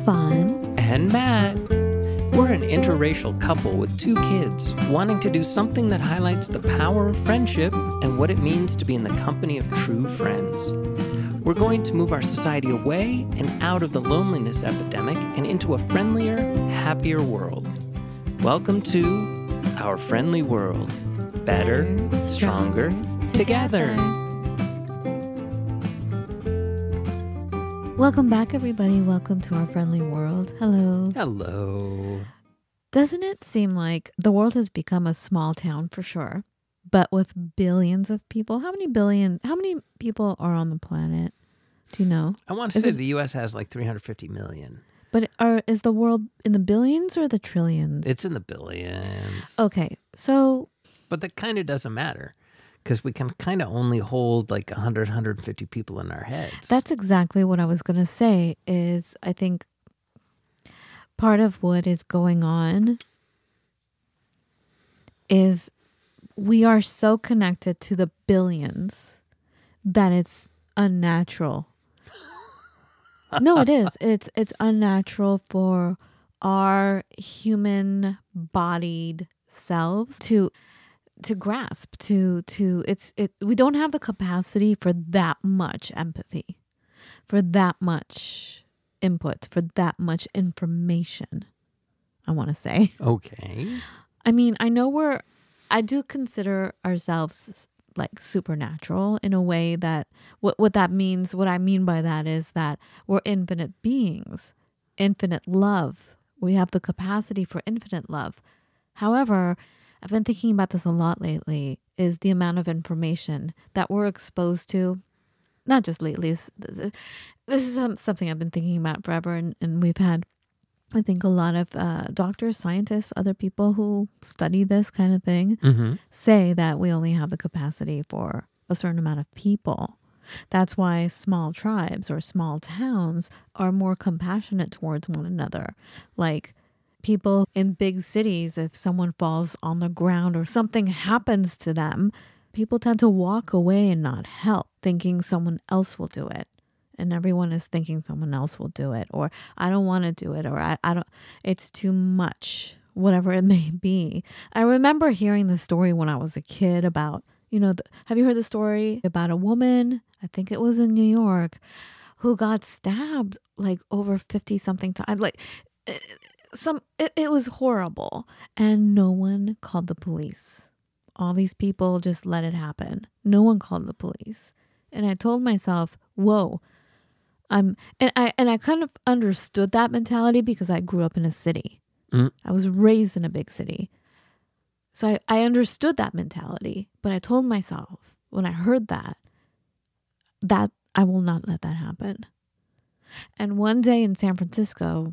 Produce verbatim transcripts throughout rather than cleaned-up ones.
Yvonne. And Matt. We're an interracial couple with two kids, wanting to do something that highlights the power of friendship and what it means to be in the company of true friends. We're going to move our society away and out of the loneliness epidemic and into a friendlier, happier world. Welcome to Our Friendly World. Better, stronger, together. Welcome back, everybody. Welcome to Our Friendly World. Hello. Hello. Doesn't it seem like the world has become a small town for sure, but with billions of people? How many billion, how many people are on the planet? Do you know? I want to Is say it- the U S has like three hundred fifty million. But are is the world in the billions or the trillions? It's in the billions. Okay, so But that kind of doesn't matter because we can kind of only hold like one hundred, one hundred fifty people in our heads. that's exactly what I was going to say is I think part of what is going on is we are so connected to the billions that it's unnatural. No, it is. It's it's unnatural for our human bodied selves to to grasp to to it's it we don't have the capacity for that much empathy, for that much input, for that much information. I want to say. Okay. I mean, I know we're I do consider ourselves like supernatural in a way that what what that means, what I mean by that is that we're infinite beings, infinite love. We have the capacity for infinite love. However, I've been thinking about this a lot lately, is the amount of information that we're exposed to. Not just lately. This is something I've been thinking about forever. And, and we've had, I think, a lot of uh, doctors, scientists, other people who study this kind of thing Mm-hmm. say that we only have the capacity for a certain amount of people. That's why small tribes or small towns are more compassionate towards one another. Like people in big cities, if someone falls on the ground or something happens to them, people tend to walk away and not help, thinking someone else will do it. And everyone is thinking someone else will do it, or I don't want to do it, or I, I don't, it's too much, whatever it may be. I remember hearing the story when I was a kid about, you know, the, have you heard the story about a woman, I think it was in New York, who got stabbed like over fifty something times. Like some, it, it was horrible. And no one called the police. All these people just let it happen. No one called the police. And I told myself, whoa, I'm, and I, and I kind of understood that mentality because I grew up in a city. Mm. I was raised in a big city. So I, I understood that mentality, but I told myself when I heard that, that I will not let that happen. And one day in San Francisco,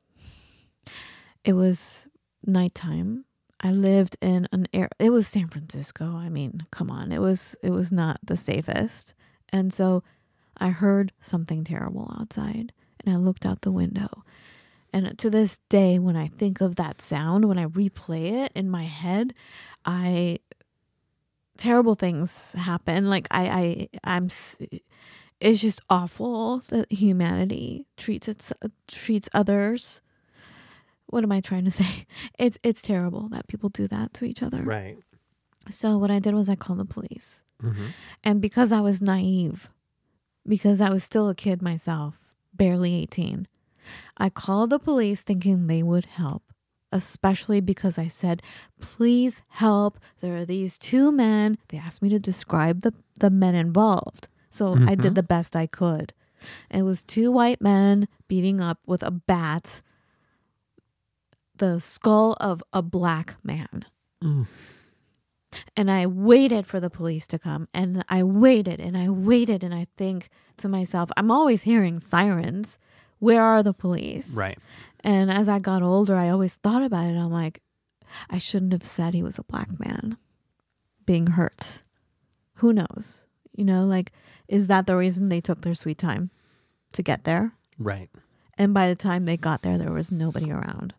it was nighttime. I lived in an area, it was San Francisco. I mean, come on, it was, it was not the safest. And so I heard something terrible outside and I looked out the window. And to this day, when I think of that sound, when I replay it in my head, I, terrible things happen. Like I, I, I'm, it's just awful that humanity treats its, treats others. What am I trying to say? It's, it's terrible that people do that to each other. Right. So what I did was I called the police. Mm-hmm. And because I was naive, because I was still a kid myself, barely eighteen, I called the police thinking they would help, especially because I said, please help. There are these two men. They asked me to describe the, the men involved. So Mm-hmm. I did the best I could. It was two white men beating up with a bat the skull of a black man. Mm. And I waited for the police to come, and I waited and I waited, and I think to myself, I'm always hearing sirens. Where are the police? Right. And as I got older, I always thought about it. I'm like, I shouldn't have said he was a black man being hurt. Who knows? You know, like, is that the reason they took their sweet time to get there? Right. And by the time they got there, there was nobody around.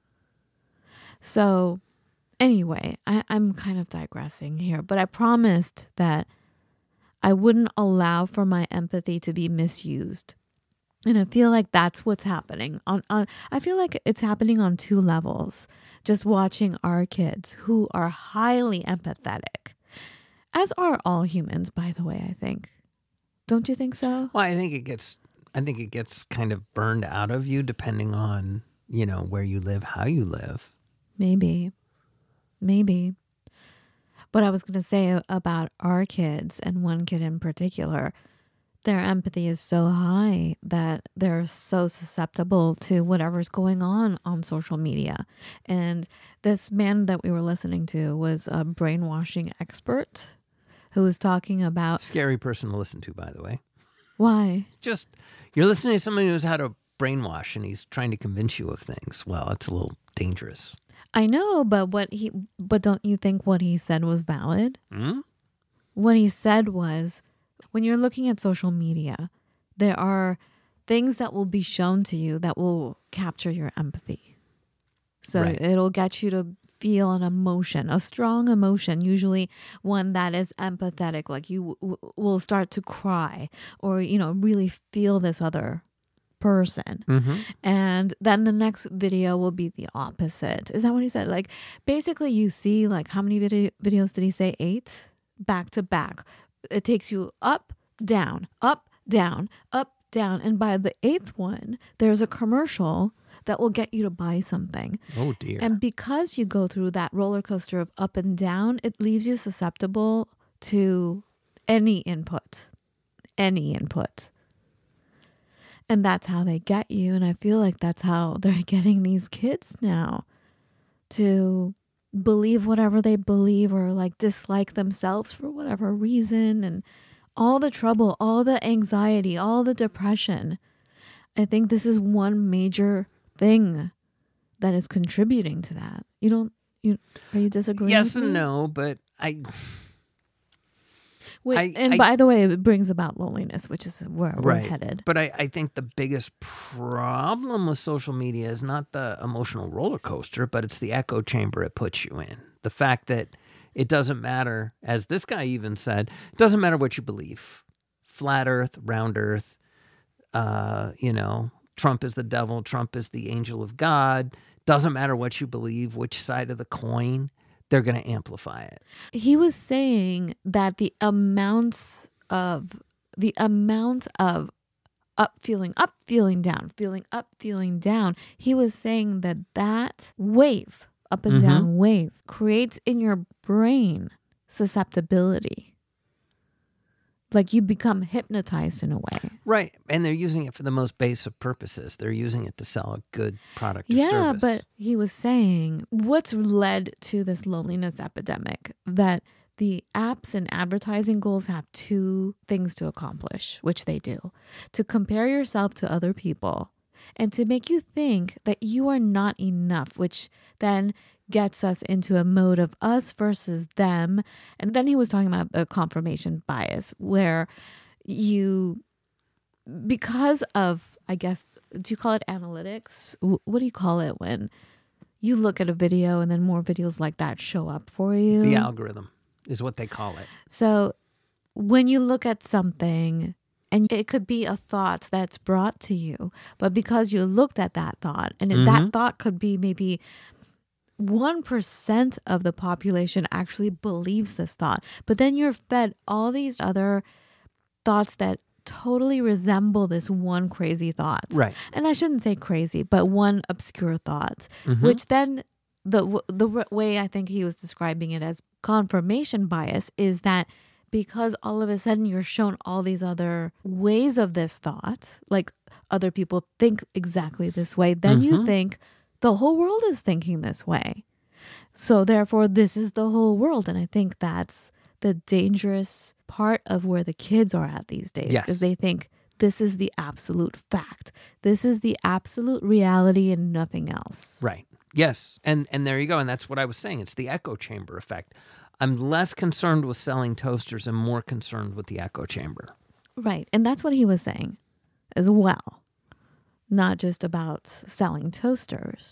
So anyway, I, I'm kind of digressing here, but I promised that I wouldn't allow for my empathy to be misused. And I feel like that's what's happening on, on I feel like it's happening on two levels. Just watching our kids who are highly empathetic, as are all humans, by the way, I think. Don't you think so? Well, I think it gets I think it gets kind of burned out of you depending on, you know, where you live, how you live. Maybe. Maybe. What I was going to say about our kids, and one kid in particular, their empathy is so high that they're so susceptible to whatever's going on on social media. And this man that we were listening to was a brainwashing expert who was talking about... Scary person to listen to, by the way. Why? Just, you're listening to somebody who's had a brainwash and he's trying to convince you of things. Well, it's a little dangerous. I know, but what he, but don't you think what he said was valid? Hmm? What he said was, when you're looking at social media, there are things that will be shown to you that will capture your empathy. So Right. it'll get you to feel an emotion, a strong emotion, usually one that is empathetic, like you w- will start to cry or, you know, really feel this other person. Mm-hmm. And then the next video will be the opposite. Is that what he said? Like, basically you see, like, how many video- videos did he say? Eight? Back to back. It takes you up, down, up, down, up, down. And by the eighth one, there's a commercial that will get you to buy something. Oh, dear. And because you go through that roller coaster of up and down, it leaves you susceptible to any input, any input. And that's how they get you. And I feel like that's how they're getting these kids now to believe whatever they believe, or like dislike themselves for whatever reason, and all the trouble, all the anxiety, all the depression. I think this is one major thing that is contributing to that. You don't, you, are you disagreeing? Yes with and me? no, but I... Wait, I- and I- by the way, it brings about loneliness, which is where we're Right. headed. But I, I think the biggest problem with social media is not the emotional roller coaster, but it's the echo chamber it puts you in. The fact that it doesn't matter, as this guy even said, it doesn't matter what you believe. Flat earth, round earth, uh, you know, Trump is the devil, Trump is the angel of God. Doesn't matter what you believe, which side of the coin, they're going to amplify it. He was saying that the amounts of the amount of up feeling up, feeling down, feeling up, feeling down. He was saying that that wave, up and Mhm. down wave, creates in your brain susceptibility. Like you become hypnotized in a way. Right. And they're using it for the most basic purposes. They're using it to sell a good product or Yeah, service. but he was saying what's led to this loneliness epidemic, that the apps and advertising goals have two things to accomplish, which they do: to compare yourself to other people and to make you think that you are not enough, which then gets us into a mode of us versus them. And then he was talking about the confirmation bias, where you, because of, I guess, do you call it analytics? Wh- What do you call it when you look at a video and then more videos like that show up for you? The algorithm is what they call it. So when you look at something, and it could be a thought that's brought to you, but because you looked at that thought, and Mhm. that thought could be maybe one percent of the population actually believes this thought, but then you're fed all these other thoughts that totally resemble this one crazy thought. Right. And I shouldn't say crazy, but one obscure thought, Mhm. which then the w- the w- way I think he was describing it as confirmation bias is that because all of a sudden you're shown all these other ways of this thought, like other people think exactly this way, then you Mhm. think the whole world is thinking this way. So therefore, this is the whole world. And I think that's the dangerous part of where the kids are at these days, Yes. because they think this is the absolute fact. This is the absolute reality and nothing else. Right. Yes. And and there you go. And that's what I was saying. It's the echo chamber effect. I'm less concerned with selling toasters and more concerned with the echo chamber. Right. And that's what he was saying as well. Not just about selling toasters.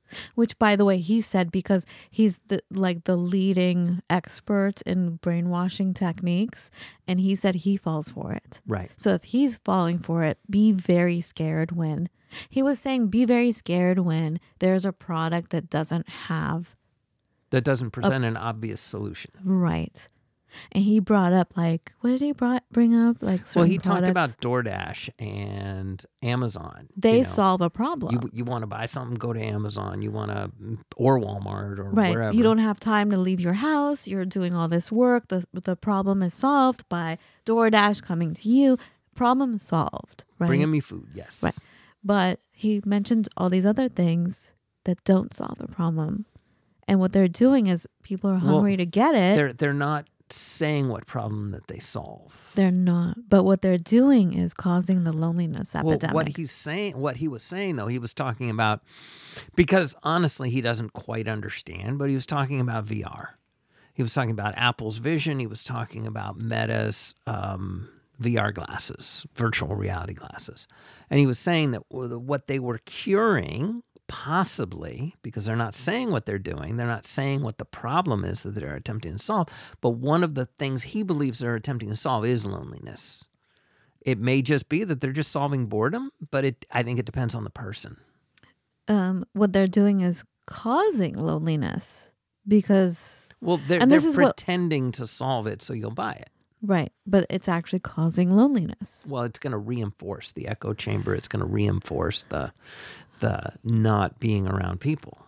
Which, by the way, he said because he's the like the leading expert in brainwashing techniques, and he said he falls for it. Right. So if he's falling for it, be very scared when he was saying be very scared when there's a product that doesn't have That doesn't present a, an obvious solution. Right. And he brought up, like, what did he brought, bring up? Like, well, he products? talked about DoorDash and Amazon. They you know, solve a problem. You you want to buy something, go to Amazon. You want to, or Walmart or right. wherever. You don't have time to leave your house. You're doing all this work. The the problem is solved by DoorDash coming to you. Problem solved. Right. Bringing me food. Yes. Right. But he mentioned all these other things that don't solve a problem, and what they're doing is people are hungry well, to get it. They're they're not saying what problem that they solve. They're not. But what they're doing is causing the loneliness epidemic. Well, what he's saying, what he was saying though, he was talking about, because honestly, he doesn't quite understand, but he was talking about V R. He was talking about Apple's Vision. He was talking about Meta's um, V R glasses, virtual reality glasses. And he was saying that what they were curing, possibly, because they're not saying what they're doing, they're not saying what the problem is that they're attempting to solve, but one of the things he believes they're attempting to solve is loneliness. It may just be that they're just solving boredom, but it I think it depends on the person. Um, what they're doing is causing loneliness because... Well, they're, and they're this is pretending what, to solve it so you'll buy it. Right, but it's actually causing loneliness. Well, it's going to reinforce the echo chamber. It's going to reinforce the the not being around people.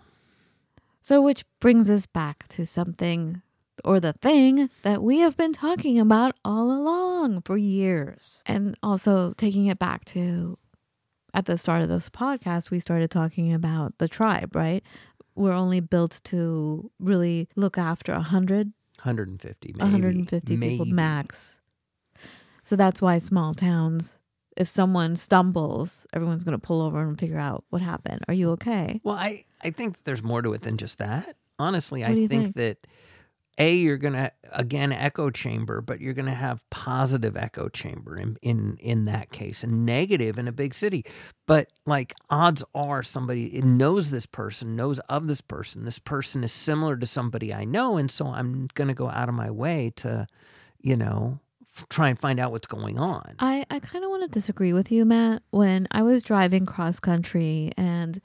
So which brings us back to something, or the thing that we have been talking about all along for years. And also taking it back to, at the start of this podcast, we started talking about the tribe, right? We're only built to really look after one hundred. one hundred fifty, maybe. one hundred fifty maybe. people max. So that's why small towns, if someone stumbles, everyone's going to pull over and figure out what happened. Are you okay? Well, I, I think there's more to it than just that. Honestly, what I think, think that, A, you're going to, again, echo chamber, but you're going to have positive echo chamber in, in, in that case, and negative in a big city. But, like, odds are somebody knows this person, knows of this person. This person is similar to somebody I know, and so I'm going to go out of my way to, you know, try and find out what's going on. I, I kind of want to disagree with you, Matt. When I was driving cross country and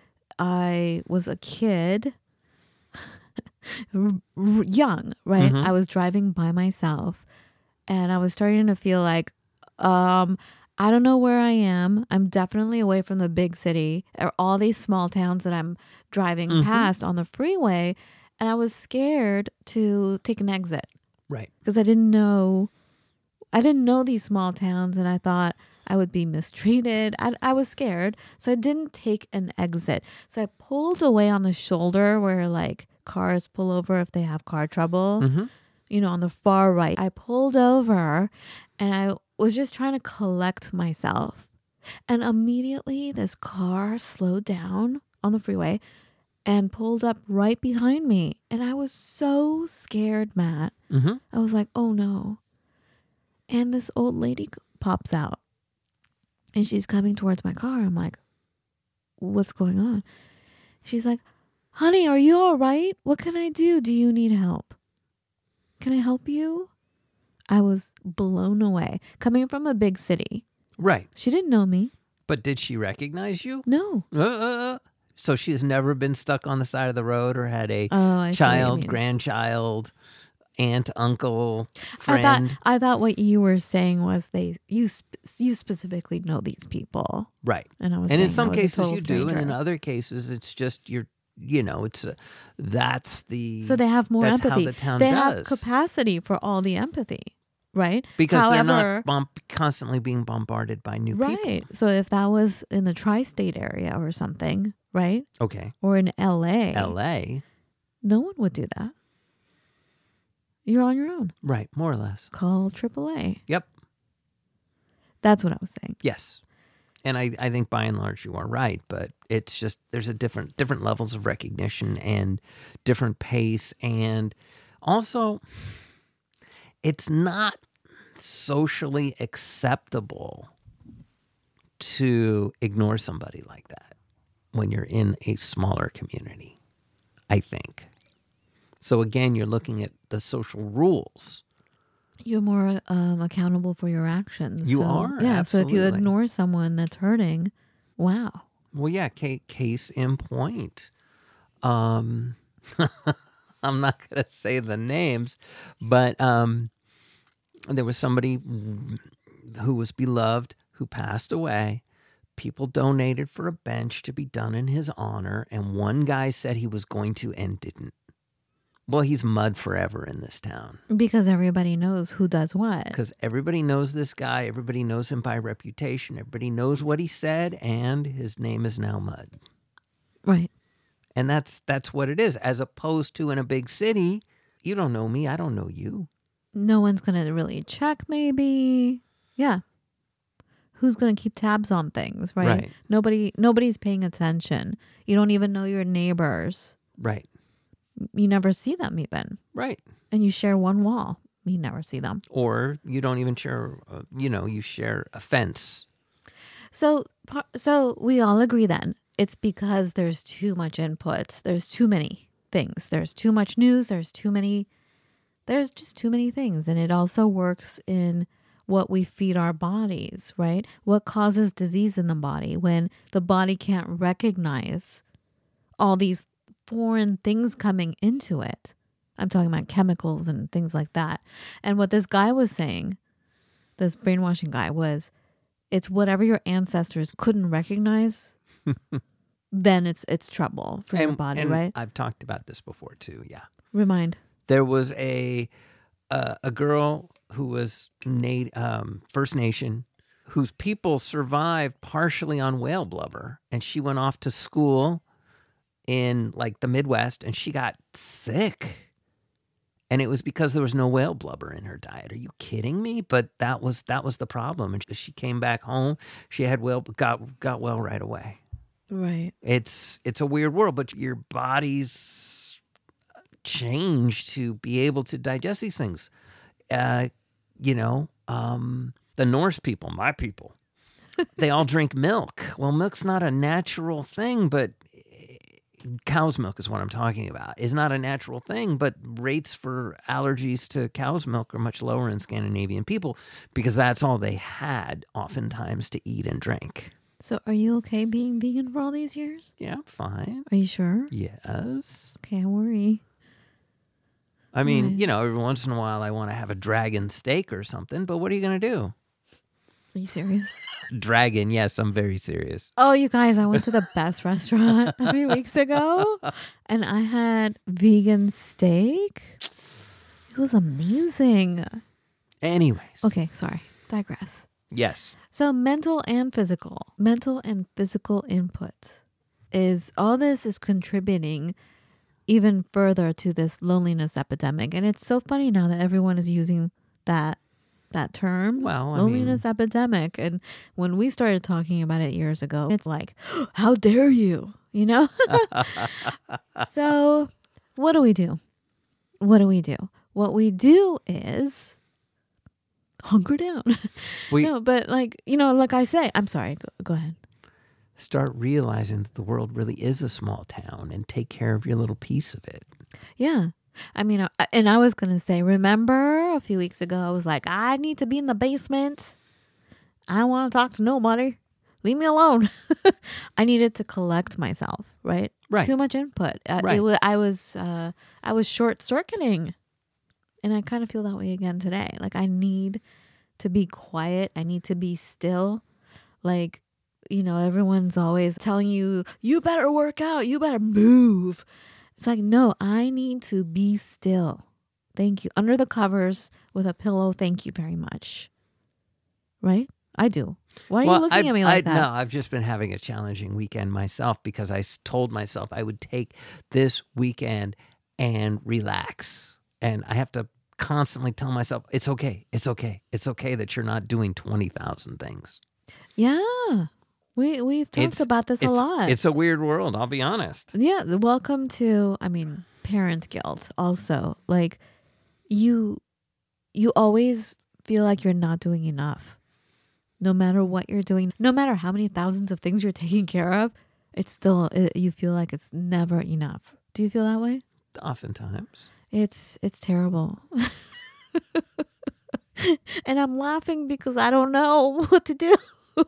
I was a kid, young, right? Mm-hmm. I was driving by myself and I was starting to feel like, um, I don't know where I am. I'm definitely away from the big city or all these small towns that I'm driving mm-hmm. past on the freeway. And I was scared to take an exit. Right. Because I didn't know... I didn't know these small towns, and I thought I would be mistreated. I, I was scared, so I didn't take an exit. So I pulled away on the shoulder where, like, cars pull over if they have car trouble. Mm-hmm. You know, on the far right. I pulled over, and I was just trying to collect myself. And immediately, this car slowed down on the freeway and pulled up right behind me. And I was so scared, Matt. Mm-hmm. I was like, oh, no. And this old lady pops out and she's coming towards my car. I'm like, what's going on? She's like, honey, are you all right? What can I do? Do you need help? Can I help you? I was blown away. Coming from a big city. Right. She didn't know me. But did she recognize you? No. Uh, uh, so she has never been stuck on the side of the road or had a oh, child, grandchild, aunt, uncle, friend. I thought I thought what you were saying was they you sp- you specifically know these people, right? And I was and in saying some I was a cases total you do, stranger. and in other cases it's just you're you know it's a, that's the so they have more that's empathy. How the town they does. have capacity for all the empathy, right? Because However, they're not bomb- constantly being bombarded by new right. people. Right. So if that was in the tri-state area or something, right? Okay. Or in L A, L A, no one would do that. You're on your own. Right, more or less. Call triple A. Yep. That's what I was saying. Yes. And I, I think by and large you are right, but it's just there's a different different levels of recognition and different pace, and also it's not socially acceptable to ignore somebody like that. when you're in a smaller community, I think. So again, you're looking at the social rules. You're more um, accountable for your actions. You so, are, Yeah, absolutely. so if you ignore someone that's hurting, wow. Well, yeah, ca- case in point. Um, I'm not going to say the names, but um, there was somebody who was beloved who passed away. People donated for a bench to be done in his honor, and one guy said he was going to and didn't. Well, he's mud forever in this town. Because everybody knows who does what. Because everybody knows this guy. Everybody knows him by reputation. Everybody knows what he said, and his name is now mud. Right. And that's that's what it is. As opposed to in a big city, you don't know me. I don't know you. No one's going to really check, maybe. Yeah. Who's going to keep tabs on things, right? Right. Nobody, nobody's paying attention. You don't even know your neighbors. Right. You never see them even. Right. And you share one wall. You never see them. Or you don't even share, uh, you know, you share a fence. So, so we all agree then it's because there's too much input. There's too many things. There's too much news. There's too many, there's just too many things. And it also works in what we feed our bodies, right? What causes disease in the body when the body can't recognize all these foreign things coming into it. I'm talking about chemicals and things like that. And what this guy was saying, this brainwashing guy, was it's whatever your ancestors couldn't recognize, then it's it's trouble for and, your body, and right? I've talked about this before too, yeah. Remind. There was a uh, a girl who was nat- um, First Nation whose people survived partially on whale blubber, and she went off to school in like the Midwest, and she got sick. And it was because there was no whale blubber in her diet. Are you kidding me? But that was that was the problem. And she came back home. She had whale got got well right away. Right. It's it's a weird world, but your body's changed to be able to digest these things. Uh, you know, um, the Norse people, my people, they all drink milk. Well, milk's not a natural thing, but cow's milk is what I'm talking about. It's not a natural thing, but rates for allergies to cow's milk are much lower in Scandinavian people because that's all they had oftentimes to eat and drink. So are you okay being vegan for all these years? Yeah, I'm fine. Are you sure? Yes. Okay, I worry. I mean, Right. you know, every once in a while I want to have a dragon steak or something, but what are you going to do? Are you serious? Dragon, yes, I'm very serious. Oh, you guys, I went to the best restaurant a few weeks ago and I had vegan steak. It was amazing. Anyways. Okay, sorry. Digress. Yes. So mental and physical, mental and physical input is all this is contributing even further to this loneliness epidemic. And it's so funny now that everyone is using that that term, Well, I loneliness epidemic. And when we started talking about it years ago, it's like, how dare you, you know? So what do we do? What do we do? What we do is hunker down. We No, but like, you know, like I say, I'm sorry, go, go ahead. start realizing that the world really is a small town and take care of your little piece of it. Yeah. I mean, I- and I was going to say, remember a few weeks ago, I was like, I need to be in the basement. I don't want to talk to nobody. Leave me alone. I needed to collect myself, right? Right. Too much input. Uh, Right. it was, I was, uh, I was short circuiting, and I kind of feel that way again today. Like I need to be quiet. I need to be still. Like, you know, everyone's always telling you, you better work out. You better move. It's like, no, I need to be still. Thank you. Under the covers with a pillow. Thank you very much. Right? I do. Why are well, you looking I, at me like I, that? No, I've just been having a challenging weekend myself because I s- told myself I would take this weekend and relax. And I have to constantly tell myself, it's okay. It's okay. It's okay that you're not doing twenty thousand things. Yeah. We, we've talked It's- about this a It's, lot. it's a weird world, I'll be honest. Yeah, the welcome to, I mean, parent guilt also. Like you you always feel like you're not doing enough. No matter what you're doing, no matter how many thousands of things you're taking care of, It's still, it, you feel like it's never enough. Do you feel that way? Oftentimes. It's, it's terrible. And I'm laughing because I don't know what to do.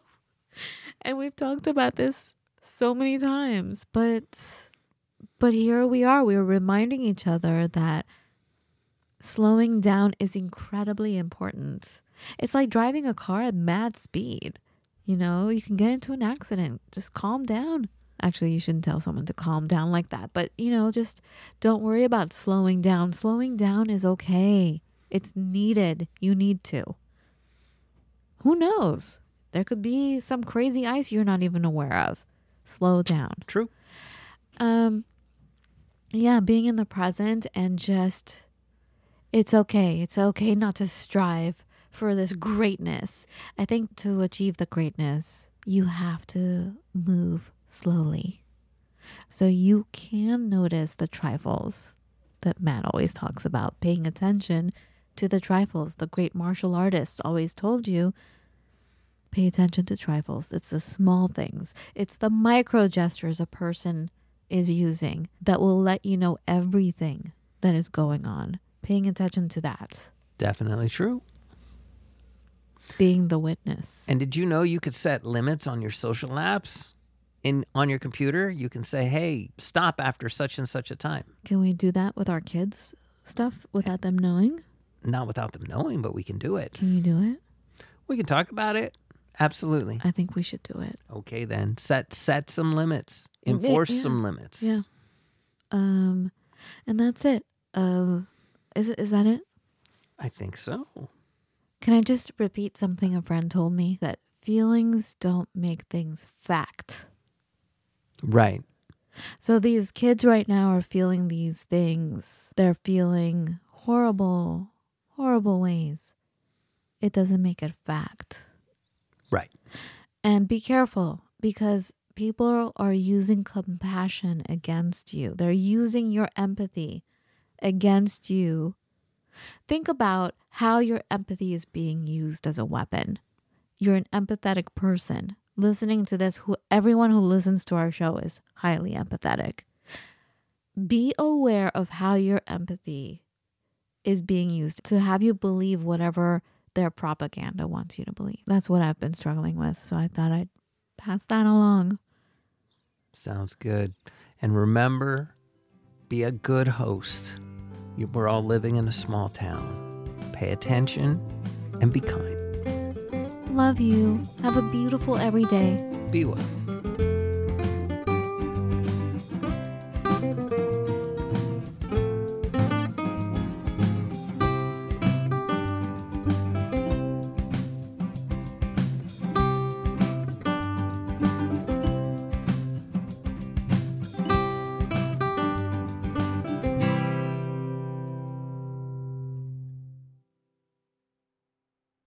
And we've talked about this so many times, but, but here we are. We're reminding each other that slowing down is incredibly important. It's like driving a car at mad speed. You know, you can get into an accident. Just calm down. Actually, you shouldn't tell someone to calm down like that. But, you know, just don't worry about slowing down. Slowing down is okay. It's needed. You need to. Who knows? There could be some crazy ice you're not even aware of. Slow down. True. Um, yeah, being in the present and just, it's okay. It's okay not to strive for this greatness. I think to achieve the greatness, you have to move slowly. So you can notice the trifles that Matt always talks about, paying attention to the trifles. The great martial artists always told you, pay attention to trifles. It's the small things. It's the micro gestures a person is using that will let you know everything that is going on. Paying attention to that. Definitely true. Being the witness. And did you know you could set limits on your social apps? In on your computer, you can say, hey, stop after such and such a time. Can we do that with our kids' stuff without them knowing? Not without them knowing, but we can do it. Can you do it? We can talk about it. Absolutely. I think we should do it. Okay, then. Set set some limits. Enforce yeah. some limits. Yeah. Um, and that's it. Uh, is it? Is that it? I think so. Can I just repeat something a friend told me? That feelings don't make things fact. Right. So these kids right now are feeling these things. They're feeling horrible, horrible ways. It doesn't make it fact. Right. And be careful, because people are using compassion against you. They're using your empathy against you. Think about how your empathy is being used as a weapon. You're an empathetic person. Listening to this, who everyone who listens to our show is highly empathetic. Be aware of how your empathy is being used to have you believe whatever their propaganda wants you to believe. That's what I've been struggling with. So I thought I'd pass that along. Sounds good. And remember, be a good host. You- We're all living in a small town. Pay attention and be kind. Love you. Have a beautiful every day. Be well.